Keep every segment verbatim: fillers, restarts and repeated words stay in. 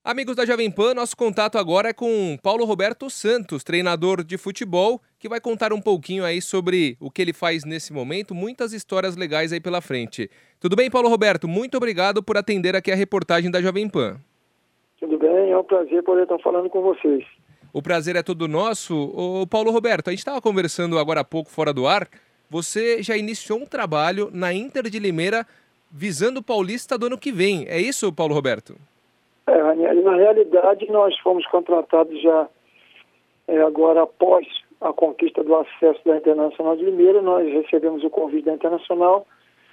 Amigos da Jovem Pan, nosso contato agora é com Paulo Roberto Santos, treinador de futebol, que vai contar um pouquinho aí sobre o que ele faz nesse momento, muitas histórias legais aí pela frente. Tudo bem, Paulo Roberto? Muito obrigado por atender aqui a reportagem da Jovem Pan. Tudo bem, é um prazer poder estar falando com vocês. O prazer é todo nosso. Ô, Paulo Roberto, a gente estava conversando agora há pouco fora do ar, você já iniciou um trabalho na Inter de Limeira visando o Paulista do ano que vem. É isso, Paulo Roberto? É, Ranieri, na realidade nós fomos contratados já é, agora após a conquista do acesso da Internacional de Limeira, nós recebemos o convite da Internacional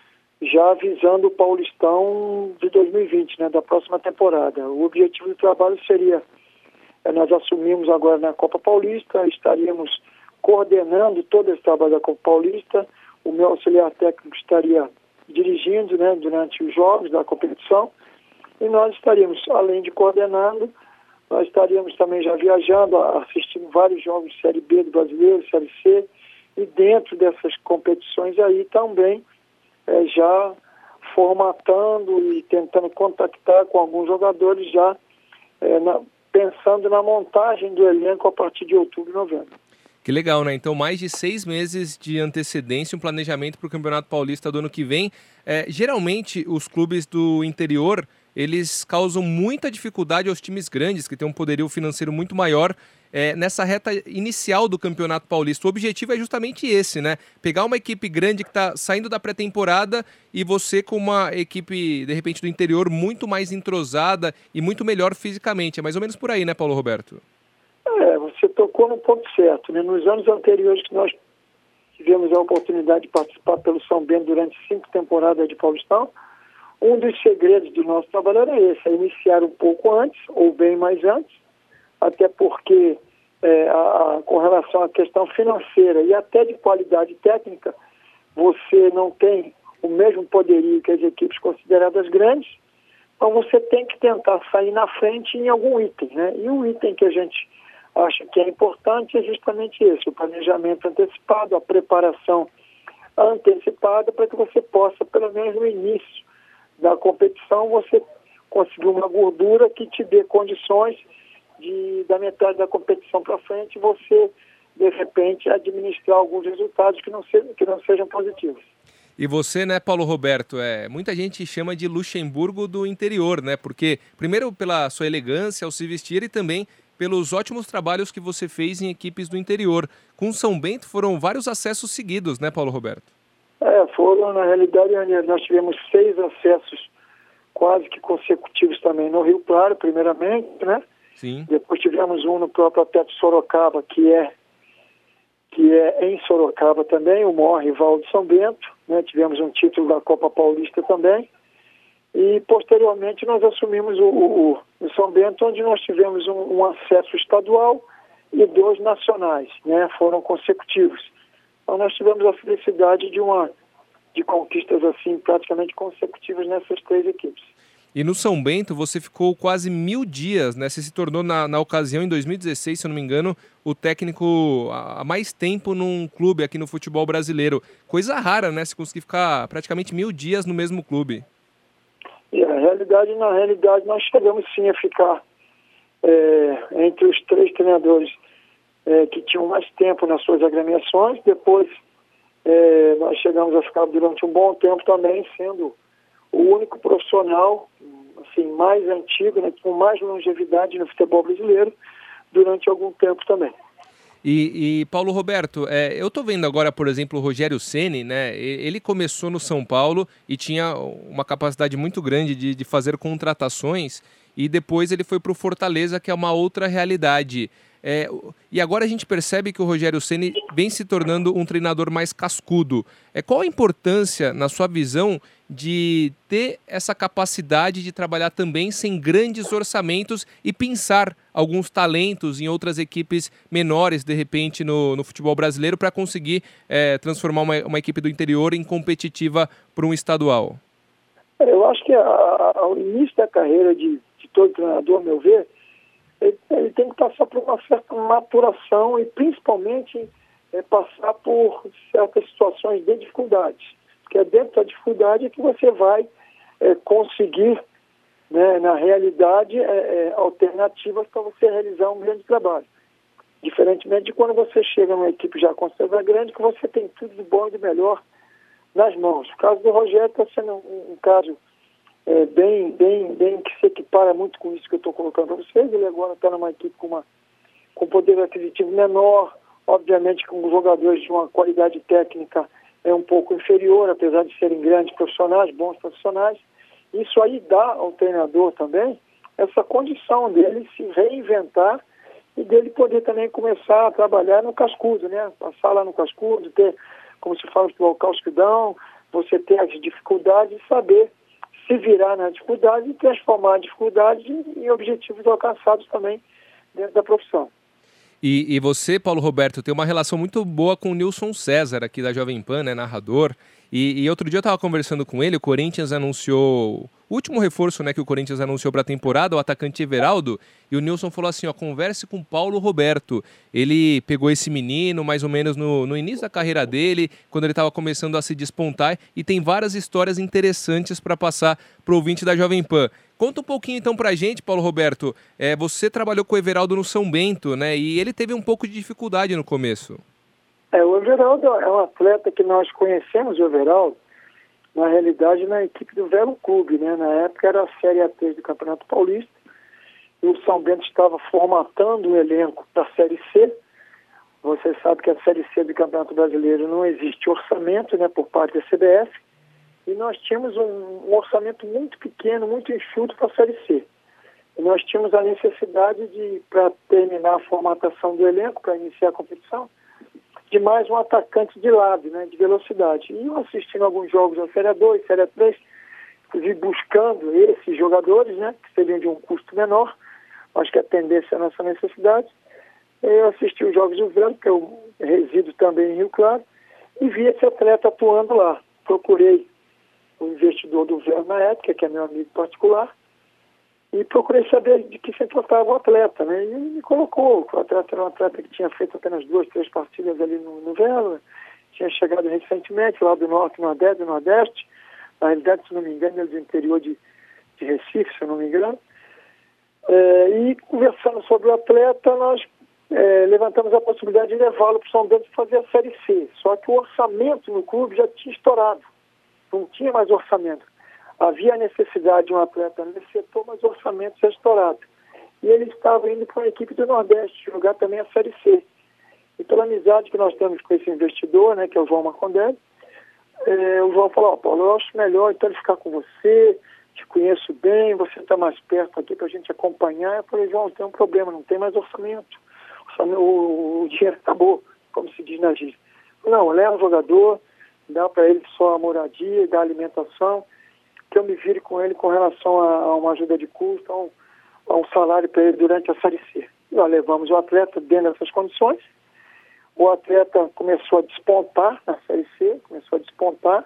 já visando o Paulistão de dois mil e vinte, né, da próxima temporada. O objetivo do trabalho seria, é, nós assumimos agora na Copa Paulista, estaríamos coordenando todo esse trabalho da Copa Paulista, o meu auxiliar técnico estaria dirigindo, né, durante os jogos da competição, e nós estaríamos, além de coordenando, nós estaríamos também já viajando, assistindo vários jogos de Série B do Brasileiro, Série C, e dentro dessas competições aí também é, já formatando e tentando contactar com alguns jogadores já é, na, pensando na montagem do elenco a partir de outubro e novembro. Que legal, né? Então, mais de seis meses de antecedência, um planejamento para o Campeonato Paulista do ano que vem. É, geralmente, os clubes do interior, eles causam muita dificuldade aos times grandes, que têm um poderio financeiro muito maior, é, nessa reta inicial do Campeonato Paulista. O objetivo é justamente esse, né? Pegar uma equipe grande que está saindo da pré-temporada e você com uma equipe, de repente, do interior muito mais entrosada e muito melhor fisicamente. É mais ou menos por aí, né, Paulo Roberto? É, você tocou no ponto certo, né? Nos anos anteriores que nós tivemos a oportunidade de participar pelo São Bento durante cinco temporadas de Paulistão, um dos segredos do nosso trabalho era esse, é iniciar um pouco antes, ou bem mais antes, até porque é, a, a, com relação à questão financeira e até de qualidade técnica, você não tem o mesmo poderio que as equipes consideradas grandes, então você tem que tentar sair na frente em algum item, né? E um item que a gente acha que é importante é justamente esse, o planejamento antecipado, a preparação antecipada para que você possa, pelo menos no início da competição, você conseguir uma gordura que te dê condições de, da metade da competição para frente, você, de repente, administrar alguns resultados que não, se, que não sejam positivos. E você, né, Paulo Roberto, é, muita gente chama de Luxemburgo do interior, né? Porque, primeiro, pela sua elegância ao se vestir e também pelos ótimos trabalhos que você fez em equipes do interior. Com São Bento foram vários acessos seguidos, né, Paulo Roberto? É, foram, na realidade, nós tivemos seis acessos quase que consecutivos também no Rio Claro, primeiramente, né? Sim. Depois tivemos um no próprio Atlético Sorocaba, que é, que é em Sorocaba também, o maior rival de São Bento, né? Tivemos um título da Copa Paulista também. E, posteriormente, nós assumimos o, o, o São Bento, onde nós tivemos um, um acesso estadual e dois nacionais, né? Foram consecutivos. Então, nós tivemos a felicidade de, uma, de conquistas assim praticamente consecutivas nessas três equipes. E no São Bento você ficou quase mil dias, né? Você se tornou, na, na ocasião, em dois mil e dezesseis, se eu não me engano, o técnico há mais tempo num clube aqui no futebol brasileiro. Coisa rara, né? Você conseguir ficar praticamente mil dias no mesmo clube. E a realidade, na realidade, nós chegamos sim a ficar é, entre os três treinadores é, que tinham mais tempo nas suas agremiações. Depois é, nós chegamos a ficar durante um bom tempo também, sendo o único profissional assim, mais antigo, né, com mais longevidade no futebol brasileiro, durante algum tempo também. E, e Paulo Roberto, é, eu tô vendo agora, por exemplo, o Rogério Ceni, né? Ele começou no São Paulo e tinha uma capacidade muito grande de, de fazer contratações e depois ele foi para o Fortaleza, que é uma outra realidade. É, e agora a gente percebe que o Rogério Ceni vem se tornando um treinador mais cascudo. É, qual a importância, na sua visão, de ter essa capacidade de trabalhar também sem grandes orçamentos e pensar alguns talentos em outras equipes menores, de repente, no, no futebol brasileiro, para conseguir é, transformar uma, uma equipe do interior em competitiva para um estadual? Eu acho que a, a, ao início da carreira de, de todo treinador, a meu ver, Ele, ele tem que passar por uma certa maturação e, principalmente, é, passar por certas situações de dificuldade. Porque é dentro da dificuldade que você vai é, conseguir né, na realidade, é, é, alternativas para você realizar um grande trabalho. Diferentemente de quando você chega numa equipe já considerada grande, que você tem tudo de bom e de melhor nas mãos. O caso do Rogério está sendo um, um caso é, bem, bem, bem que se equipara muito com isso que eu estou colocando para vocês. Ele agora está numa equipe com, uma, com poder aquisitivo menor, obviamente com jogadores de uma qualidade técnica é um pouco inferior, apesar de serem grandes profissionais, bons profissionais. Isso aí dá ao treinador também essa condição dele se reinventar e dele poder também começar a trabalhar no cascudo, né? Passar lá no cascudo, ter, como se fala, o cascudão, você ter as dificuldades e saber se virar na dificuldade e transformar a dificuldade em objetivos alcançados também dentro da profissão. E, e você, Paulo Roberto, tem uma relação muito boa com o Nilson César, aqui da Jovem Pan, né, narrador. E, e outro dia eu estava conversando com ele, o Corinthians anunciou... O último reforço, né, que o Corinthians anunciou para a temporada, o atacante Everaldo, e o Nilson falou assim, ó, converse com o Paulo Roberto. Ele pegou esse menino mais ou menos no, no início da carreira dele, quando ele estava começando a se despontar, e tem várias histórias interessantes para passar para o ouvinte da Jovem Pan. Conta um pouquinho então pra gente, Paulo Roberto. É, você trabalhou com o Everaldo no São Bento, né? E ele teve um pouco de dificuldade no começo. É, o Everaldo é um atleta que nós conhecemos, o Everaldo, na realidade, na equipe do Velo Clube, né? Na época era a Série A três do Campeonato Paulista, e o São Bento estava formatando o elenco da Série C. Você sabe que a Série C do Campeonato Brasileiro não existe orçamento, né, por parte da C B F, e nós tínhamos um, um orçamento muito pequeno, muito enxuto para a Série C. E nós tínhamos a necessidade de, para terminar a formatação do elenco, para iniciar a competição, de mais um atacante de lado, né, de velocidade. E eu assistindo alguns jogos da Série dois, Série três, inclusive buscando esses jogadores, né, que seriam de um custo menor, acho que atendesse a nossa necessidade. Eu assisti os jogos do Velo, que eu resido também em Rio Claro, e vi esse atleta atuando lá. Procurei o investidor do Velo na época, que é meu amigo particular, e procurei saber de que se tratava o atleta, né? E ele me colocou, o atleta era um atleta que tinha feito apenas duas, três partidas ali no, no Velo, tinha chegado recentemente lá do Norte, Nordeste, do Nordeste, na realidade, se não me engano, ele é do interior de, de Recife, se eu não me engano. É, e conversando sobre o atleta, nós é, levantamos a possibilidade de levá-lo para o São Bento fazer a Série C, só que o orçamento no clube já tinha estourado, não tinha mais orçamento. Havia a necessidade de um atleta nesse setor, mas o orçamento já estourado. E ele estava indo para a equipe do Nordeste, jogar também a Série C. E pela amizade que nós temos com esse investidor, né, que é o João Marcondelli, é, o João falou, ó, Paulo, eu acho melhor então ele ficar com você, te conheço bem, você está mais perto aqui para a gente acompanhar. Eu falei, João, tem um problema, não tem mais orçamento. orçamento o, o dinheiro acabou, como se diz na gíria. Não, leva o jogador, dá para ele só a moradia, dá a alimentação, que eu me vire com ele com relação a, a uma ajuda de custo, a um, a um salário para ele durante a Série C. Nós levamos o atleta dentro dessas condições, o atleta começou a despontar na Série C, começou a despontar,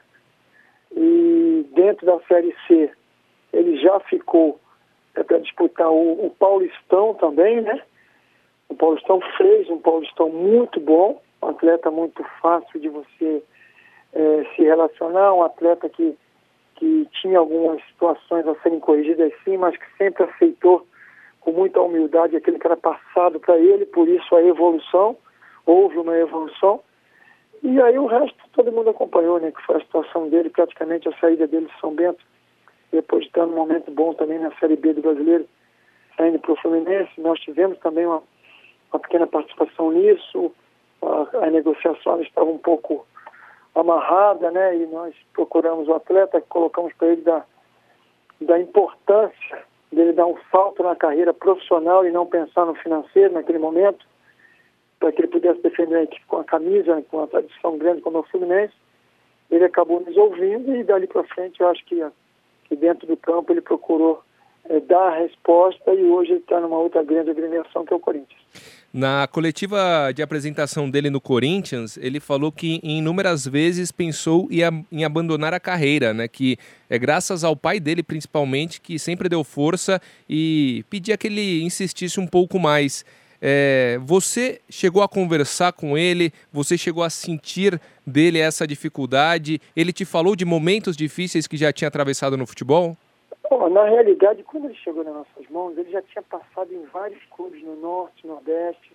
e dentro da Série C ele já ficou é, para disputar o, o Paulistão também, né? O Paulistão fez um Paulistão muito bom, um atleta muito fácil de você é, se relacionar, um atleta que que tinha algumas situações a serem corrigidas sim, mas que sempre aceitou com muita humildade aquilo que era passado para ele, por isso a evolução, houve uma evolução, e aí o resto todo mundo acompanhou, né, que foi a situação dele, praticamente a saída dele de São Bento, depois de estar num momento bom também na Série B do Brasileiro, saindo para o Fluminense. Nós tivemos também uma, uma pequena participação nisso, a, a negociação estava um pouco amarrada, né, e nós procuramos o atleta, colocamos para ele da, da importância dele dar um salto na carreira profissional e não pensar no financeiro naquele momento, para que ele pudesse defender a equipe com a camisa, com uma tradição grande como é o Fluminense. Ele acabou nos ouvindo e dali para frente eu acho que, que dentro do campo ele procurou é, dar a resposta e hoje ele está numa outra grande agremiação que é o Corinthians. Na coletiva de apresentação dele no Corinthians, ele falou que em inúmeras vezes pensou em abandonar a carreira, né? Que é graças ao pai dele, principalmente, que sempre deu força e pedia que ele insistisse um pouco mais. É, você chegou a conversar com ele? Você chegou a sentir dele essa dificuldade? Ele te falou de momentos difíceis que já tinha atravessado no futebol? Na realidade, quando ele chegou nas nossas mãos, ele já tinha passado em vários clubes no Norte, Nordeste.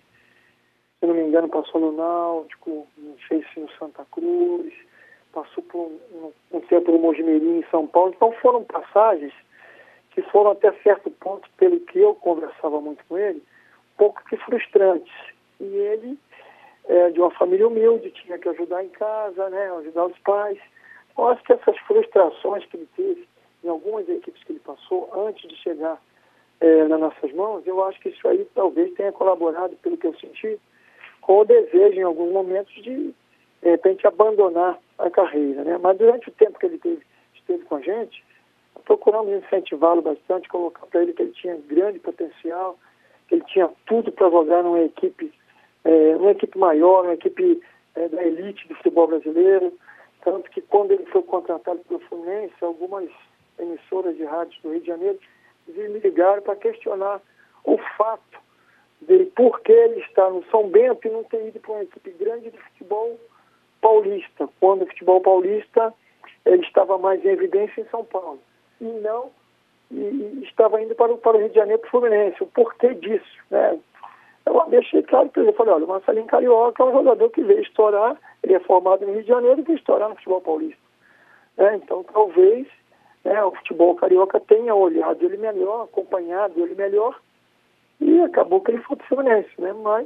Se não me engano, passou no Náutico, não sei se no Santa Cruz, passou por um, um tempo no Mojimirim, em São Paulo. Então foram passagens que foram até certo ponto, pelo que eu conversava muito com ele, um pouco que frustrantes. E ele, é, de uma família humilde, tinha que ajudar em casa, né, ajudar os pais. Eu acho que essas frustrações que ele teve em algumas equipes que ele passou antes de chegar é, nas nossas mãos, eu acho que isso aí talvez tenha colaborado, pelo que eu senti, com o desejo, em alguns momentos, de, de repente, abandonar a carreira, né? Mas durante o tempo que ele teve, esteve com a gente, procuramos incentivá-lo bastante, colocar para ele que ele tinha grande potencial, que ele tinha tudo para jogar numa equipe, é, uma equipe maior, uma equipe é, da elite do futebol brasileiro. Tanto que quando ele foi contratado pelo Fluminense, algumas emissoras de rádios do Rio de Janeiro me ligaram para questionar o fato de por que ele está no São Bento e não ter ido para uma equipe grande de futebol paulista, quando o futebol paulista ele estava mais em evidência em São Paulo. E não, e, e estava indo para o, para o Rio de Janeiro, para o Fluminense. O porquê disso, né? Eu deixei claro para ele, eu falei, olha, o Marcelinho Carioca é um jogador que veio estourar, ele é formado no Rio de Janeiro e veio estourar no futebol paulista. É, então, talvez, né, o futebol carioca tenha olhado ele melhor, acompanhado ele melhor, e acabou que ele foi para o Fluminense, né? Mas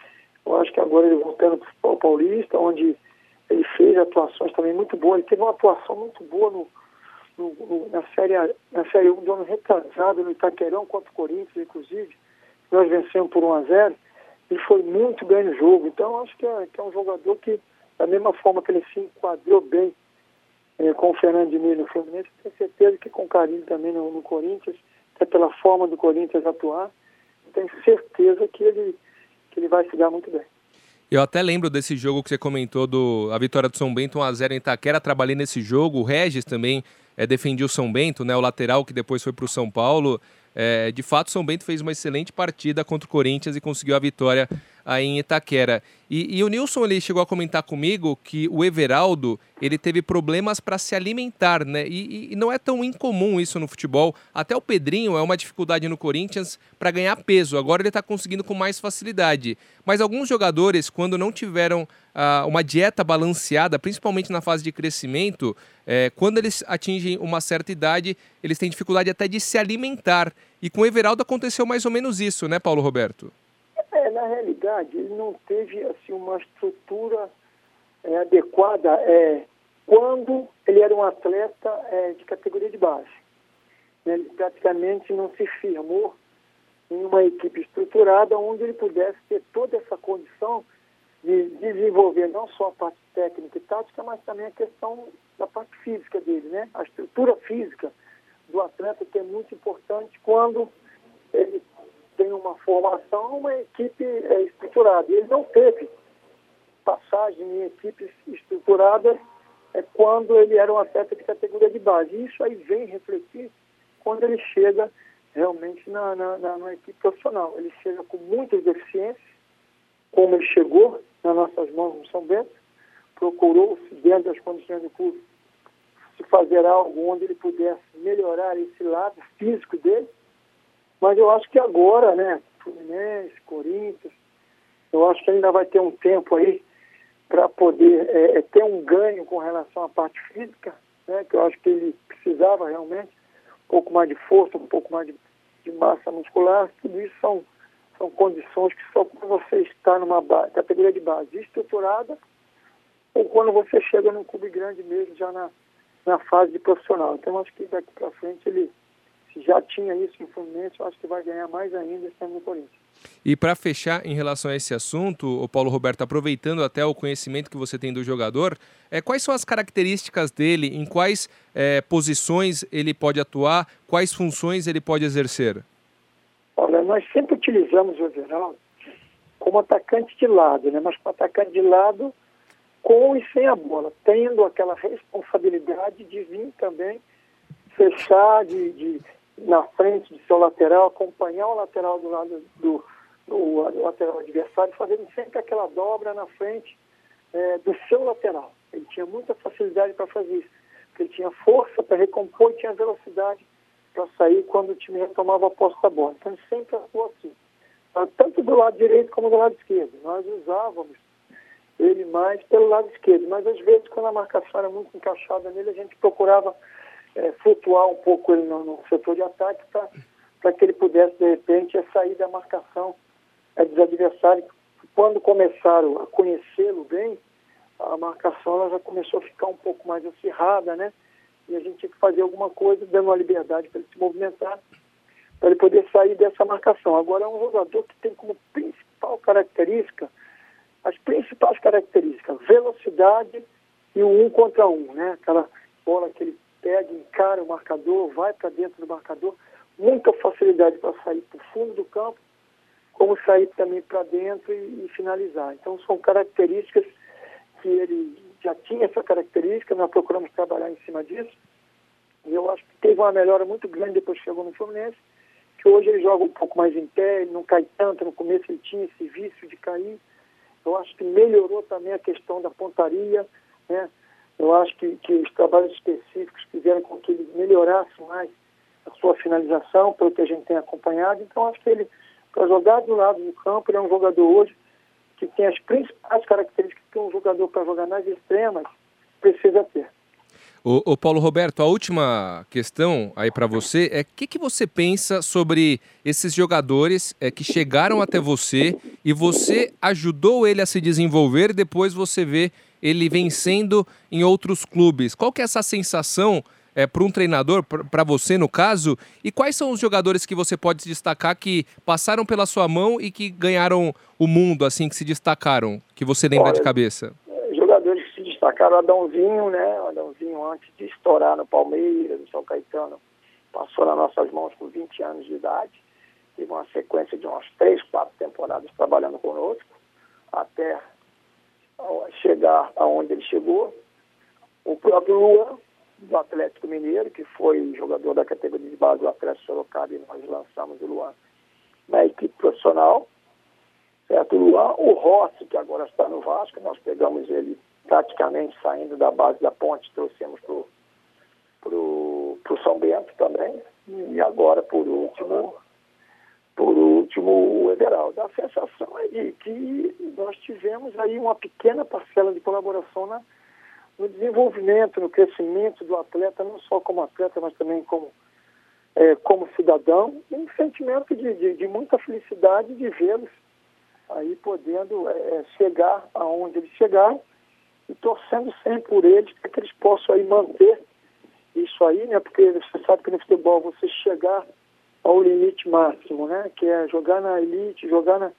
eu acho que agora ele voltando para o futebol paulista, onde ele fez atuações também muito boas, ele teve uma atuação muito boa no, no, no, na, série, na Série um do ano retrasado, no Itaquerão, contra o Corinthians, inclusive. Nós vencemos por um a zero, ele foi muito bem no jogo. Então, eu acho que é, que é um jogador que, da mesma forma que ele se enquadrou bem é, com o Fernando Diniz no Fluminense, tenho certeza que com carinho também no, no Corinthians, até pela forma do Corinthians atuar, tenho certeza que ele, que ele vai se dar muito bem. Eu até lembro desse jogo que você comentou, do, a vitória do São Bento um a zero em Itaquera, trabalhei nesse jogo, o Regis também é, defendia o São Bento, né, o lateral que depois foi para o São Paulo. É, de fato, o São Bento fez uma excelente partida contra o Corinthians e conseguiu a vitória aí em Itaquera. E, e o Nilson, ele chegou a comentar comigo que o Everaldo, ele teve problemas para se alimentar, né? E, e não é tão incomum isso no futebol. Até o Pedrinho é uma dificuldade no Corinthians para ganhar peso. Agora ele está conseguindo com mais facilidade. Mas alguns jogadores, quando não tiveram ah, uma dieta balanceada, principalmente na fase de crescimento, é, quando eles atingem uma certa idade, eles têm dificuldade até de se alimentar. E com o Everaldo aconteceu mais ou menos isso, né, Paulo Roberto? É, na realidade, ele não teve assim, uma estrutura é, adequada é, quando ele era um atleta é, de categoria de base. Ele praticamente não se firmou em uma equipe estruturada onde ele pudesse ter toda essa condição de desenvolver não só a parte técnica e tática, mas também a questão da parte física dele, né? A estrutura física do atleta que é muito importante quando ele tem uma formação, uma equipe é, estruturada. E ele não teve passagem em equipes estruturadas é, quando ele era um atleta de categoria de base. E isso aí vem refletir quando ele chega realmente na, na, na, na equipe profissional. Ele chega com muitas deficiências, como ele chegou nas nossas mãos no São Bento, procurou-se, dentro das condições do clube, se fazer algo onde ele pudesse melhorar esse lado físico dele. Mas eu acho que agora, né, Fluminense, Corinthians, eu acho que ainda vai ter um tempo aí para poder é, ter um ganho com relação à parte física, né, que eu acho que ele precisava realmente, um pouco mais de força, um pouco mais de, de massa muscular. Tudo isso são, são condições que só quando você está numa base, categoria de base estruturada ou quando você chega num clube grande mesmo, já na, na fase de profissional. Então, eu acho que daqui para frente ele... Se já tinha isso em Fluminense, eu acho que vai ganhar mais ainda esse ano no Corinthians. E para fechar em relação a esse assunto, o Paulo Roberto, aproveitando até o conhecimento que você tem do jogador, é, quais são as características dele, em quais é, posições ele pode atuar, quais funções ele pode exercer? Olha, nós sempre utilizamos o Everaldo como atacante de lado, né? Mas como atacante de lado com e sem a bola, tendo aquela responsabilidade de vir também fechar, de... de na frente do seu lateral, acompanhar o lateral do lado do, do, do lateral adversário, fazendo sempre aquela dobra na frente é, do seu lateral. Ele tinha muita facilidade para fazer isso, porque ele tinha força para recompor e tinha velocidade para sair quando o time retomava a posse da bola. Então ele sempre atuou assim, tanto do lado direito como do lado esquerdo. Nós usávamos ele mais pelo lado esquerdo, mas às vezes quando a marcação era muito encaixada nele, a gente procurava é, flutuar um pouco ele no, no setor de ataque para que ele pudesse, de repente, sair da marcação é, dos adversários. Quando começaram a conhecê-lo bem, a marcação ela já começou a ficar um pouco mais acirrada, né? E a gente tinha que fazer alguma coisa, dando uma liberdade para ele se movimentar, para ele poder sair dessa marcação. Agora é um jogador que tem como principal característica, as principais características, velocidade e o um contra um, né? Aquela bola que ele pega, encara o marcador, vai para dentro do marcador, muita facilidade para sair para o fundo do campo, como sair também para dentro e, e finalizar. Então são características que ele já tinha essa característica, nós procuramos trabalhar em cima disso, e eu acho que teve uma melhora muito grande depois que chegou no Fluminense, que hoje ele joga um pouco mais em pé, ele não cai tanto, no começo ele tinha esse vício de cair. Eu acho que melhorou também a questão da pontaria, né? Eu acho que, que os trabalhos específicos fizeram com que ele melhorasse mais a sua finalização, pelo que a gente tem acompanhado. Então, acho que ele, para jogar do lado do campo, ele é um jogador hoje que tem as principais características que um jogador para jogar nas extremas precisa ter. O, o Paulo Roberto, a última questão aí para você é o que, que você pensa sobre esses jogadores é, que chegaram até você e você ajudou ele a se desenvolver e depois você vê ele vencendo em outros clubes. Qual que é essa sensação é, para um treinador, para você no caso, e quais são os jogadores que você pode destacar que passaram pela sua mão e que ganharam o mundo, assim, que se destacaram, que você lembra Olha, de cabeça? Jogadores que se destacaram, o Adãozinho, né? O Adãozinho, antes de estourar no Palmeiras, no São Caetano, passou nas nossas mãos com vinte anos de idade, teve uma sequência de umas três, quatro temporadas trabalhando conosco, até chegar aonde ele chegou. O próprio Luan, do Atlético Mineiro, que foi jogador da categoria de base do Atlético Sorocaba, e nós lançamos o Luan na equipe profissional. Certo, o Luan, o Rossi, que agora está no Vasco, nós pegamos ele praticamente saindo da base da Ponte, trouxemos para o pro, pro São Bento também, e agora, por último, por último, o Everaldo. A sensação é de que nós tivemos aí uma pequena parcela de colaboração na, no desenvolvimento, no crescimento do atleta, não só como atleta, mas também como, é, como cidadão, e um sentimento de, de, de muita felicidade de vê-los aí podendo é, chegar aonde eles chegaram e torcendo sempre por eles para que eles possam aí manter isso aí, né? Porque você sabe que no futebol você chegar ao limite máximo, né? Que é jogar na elite, jogar na,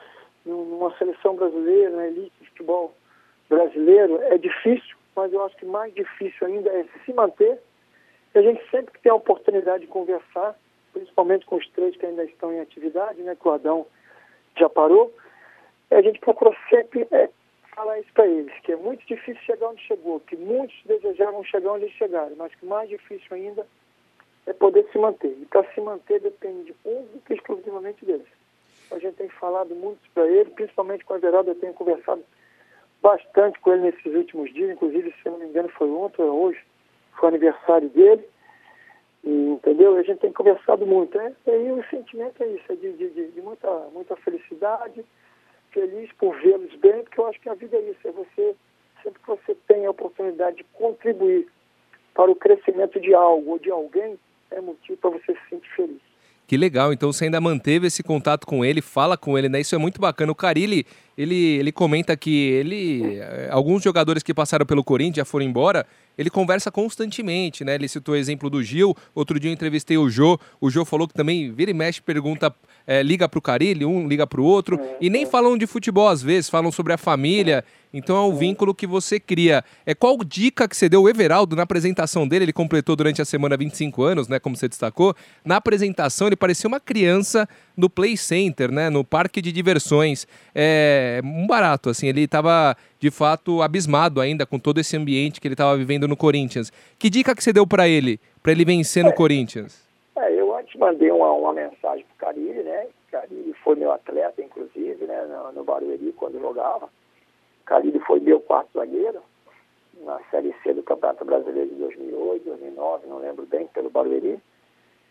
numa seleção brasileira, na elite de futebol brasileiro, é difícil, mas eu acho que mais difícil ainda é se manter. E a gente sempre que tem a oportunidade de conversar, principalmente com os três que ainda estão em atividade, né? Que o Adão já parou, a gente procura sempre é, falar isso para eles, que é muito difícil chegar onde chegou, que muitos desejavam chegar onde eles chegaram, mas que mais difícil ainda é poder se manter. E para se manter depende única e exclusivamente deles. A gente tem falado muito para ele, principalmente com o Everaldo, eu tenho conversado bastante com ele nesses últimos dias, inclusive, se não me engano, foi ontem ou hoje, foi aniversário dele. E, entendeu? A gente tem conversado muito, né? E aí o sentimento é isso, é de, de, de muita, muita felicidade, feliz por vê-los bem, porque eu acho que a vida é isso, é você, sempre que você tem a oportunidade de contribuir para o crescimento de algo ou de alguém, é motivo para você se sentir feliz. Que legal, então você ainda manteve esse contato com ele, fala com ele, né? Isso é muito bacana. O Carille, ele, ele comenta que ele, alguns jogadores que passaram pelo Corinthians já foram embora, ele conversa constantemente, né? Ele citou o exemplo do Gil, outro dia eu entrevistei o Jô, o Jô falou que também vira e mexe, pergunta, é, liga pro Carille, um liga pro outro, é, e nem é. falam de futebol às vezes, falam sobre a família, então é o vínculo que você cria. É, qual dica que você deu? O Everaldo, na apresentação dele, ele completou durante a semana vinte e cinco anos, né, como você destacou, na apresentação ele parecia uma criança no Play Center, né, no parque de diversões, é um barato, assim, ele estava de fato abismado ainda com todo esse ambiente que ele estava vivendo no Corinthians. Que dica que você deu para ele, para ele vencer no é, Corinthians? É, eu antes mandei uma, uma mensagem pro Carille, né, Carille foi meu atleta, inclusive, né, no, no Barueri, quando jogava. Carille foi meu quarto zagueiro na Série C do Campeonato Brasileiro de dois mil e oito, dois mil e nove, não lembro bem, pelo Barueri.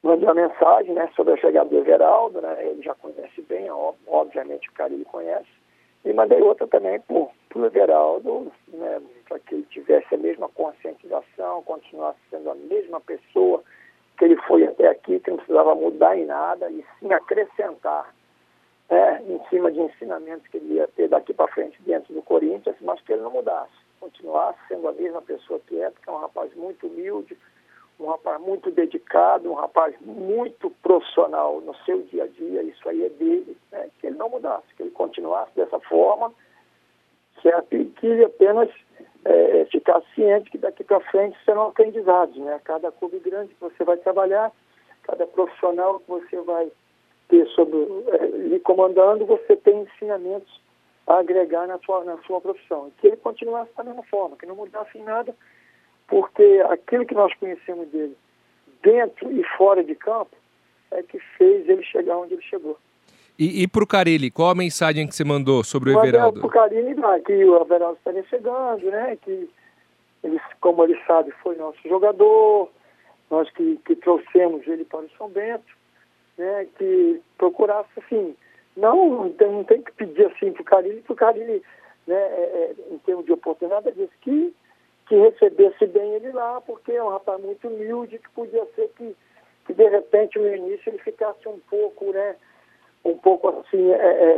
mandei uma mensagem, né, sobre a chegada do Everaldo, né, ele já conhece bem, ó, obviamente o cara ele conhece, e mandei outra também para o Everaldo, né, para que ele tivesse a mesma conscientização, continuasse sendo a mesma pessoa que ele foi até aqui, que não precisava mudar em nada, e sim acrescentar, né, em cima de ensinamentos que ele ia ter daqui para frente dentro do Corinthians, mas que ele não mudasse, continuasse sendo a mesma pessoa que é, porque é um rapaz muito humilde, um rapaz muito dedicado, um rapaz muito profissional no seu dia a dia, isso aí é dele, né? Que ele não mudasse, que ele continuasse dessa forma, certo? E que ele apenas é, ficasse ciente que daqui para frente serão aprendizados, né? Cada clube grande que você vai trabalhar, cada profissional que você vai ter sobre, é, lhe comandando, você tem ensinamentos a agregar na sua, na sua profissão. Que ele continuasse da mesma forma, que não mudasse em nada, porque aquilo que nós conhecemos dele, dentro e fora de campo, é que fez ele chegar onde ele chegou. E, e para o Carille, qual a mensagem que você mandou sobre o Mas Everaldo? Para o Carille, que o Everaldo estaria chegando, né? Que ele, como ele sabe, foi nosso jogador, nós que, que trouxemos ele para o São Bento, né? Que procurasse, assim, não, não tem, não tem que pedir assim para o Carille, porque o Carille, né, é, é, em termos de oportunidade, disse que que recebesse bem ele lá, porque é um rapaz muito humilde, que podia ser que, que de repente, no início, ele ficasse um pouco, né, um pouco assim, é, é,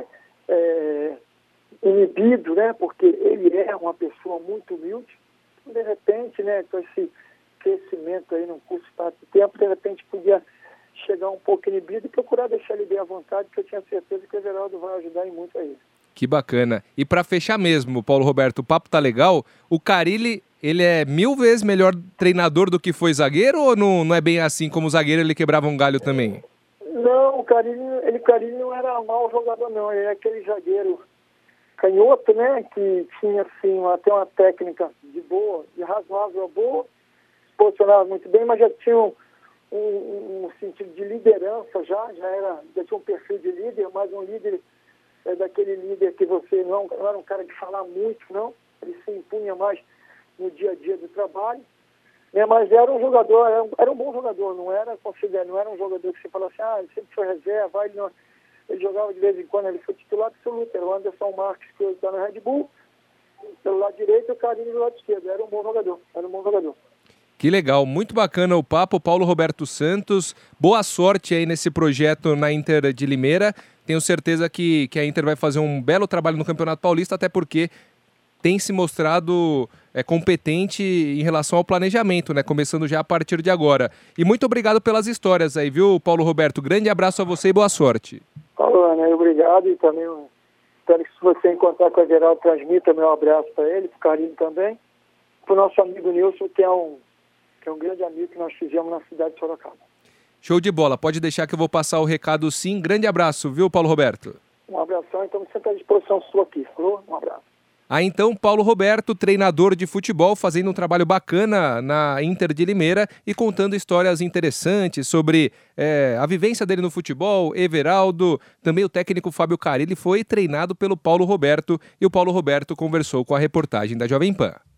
é, inibido, né, porque ele é uma pessoa muito humilde, de repente, né, com esse crescimento aí num curso de tempo, de repente podia chegar um pouco inibido e procurar deixar ele bem à vontade, porque eu tinha certeza que o Everaldo vai ajudar em muito a ele. Que bacana. E para fechar mesmo, Paulo Roberto, o papo tá legal, o Carille, ele é mil vezes melhor treinador do que foi zagueiro ou não, não é bem assim? Como zagueiro ele quebrava um galho também? Não, o Carille, ele, Carille não era mau jogador não, ele era aquele zagueiro canhoto, né, que tinha assim, até uma técnica de boa, de razoável boa, se posicionava muito bem, mas já tinha um, um, um sentido de liderança já, já, era, já tinha um perfil de líder, mas um líder é daquele líder que você não, não era um cara de falar muito, não, ele se impunha mais no dia a dia do trabalho, né, mas era um jogador, era um, era um bom jogador, não era, considero, não era um jogador que você fala assim, ah, ele sempre foi reserva, ele, não, ele jogava de vez em quando, ele foi titular absoluto, era o Anderson Marques, que hoje está no Red Bull, pelo lado direito e o Carille do lado esquerdo, era um bom jogador, era um bom jogador. Que legal, muito bacana o papo, Paulo Roberto Santos, boa sorte aí nesse projeto na Inter de Limeira, tenho certeza que, que a Inter vai fazer um belo trabalho no Campeonato Paulista, até porque tem se mostrado é, competente em relação ao planejamento, né? Começando já a partir de agora. E muito obrigado pelas histórias aí, viu, Paulo Roberto? Grande abraço a você e boa sorte. Paulo, né, obrigado, e também espero que se você encontrar com o Everaldo, transmita meu abraço para ele, para o Carille também, para o nosso amigo Nilson, que é, um, que é um grande amigo que nós fizemos na cidade de Sorocaba. Show de bola, pode deixar que eu vou passar o recado sim. Grande abraço, viu, Paulo Roberto? Um abração, então sempre à disposição sua aqui, falou? Um abraço. Ah, então, Paulo Roberto, treinador de futebol, fazendo um trabalho bacana na Inter de Limeira e contando histórias interessantes sobre é, a vivência dele no futebol, Everaldo, também o técnico Fábio Carille foi treinado pelo Paulo Roberto e o Paulo Roberto conversou com a reportagem da Jovem Pan.